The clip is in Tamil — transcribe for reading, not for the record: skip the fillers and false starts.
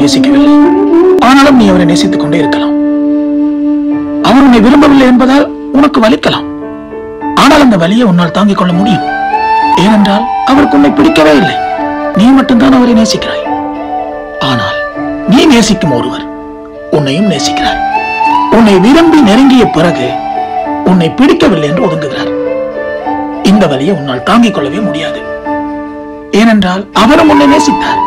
நேசிக்கவில்லை. ஆனாலும் நீ அவரை நேசித்துக் கொண்டே இருக்கலாம். அவர் உன்னை விரும்பவில்லை என்பதால் உனக்கு வலிக்கலாம். ஆனால் அந்த வலியை உன்னால் தாங்கிக் கொள்ள முடியும். ஏனென்றால் அவருக்கு உன்னை பிடிக்கவே இல்லை. நீ மட்டும்தான் அவரை நேசிக்கிறாய். ஆனால் நீ நேசிக்கும் ஒருவர் உன்னையும் நேசிக்கிறார். உன்னை விரும்பி நெருங்கிய பிறகு உன்னை பிடிக்கவில்லை என்று ஒதுங்குகிறார். இந்த வலியை உன்னால் தாங்கிக் கொள்ளவே முடியாது. ஏனென்றால் அவரும் உன்னை நேசித்தார்.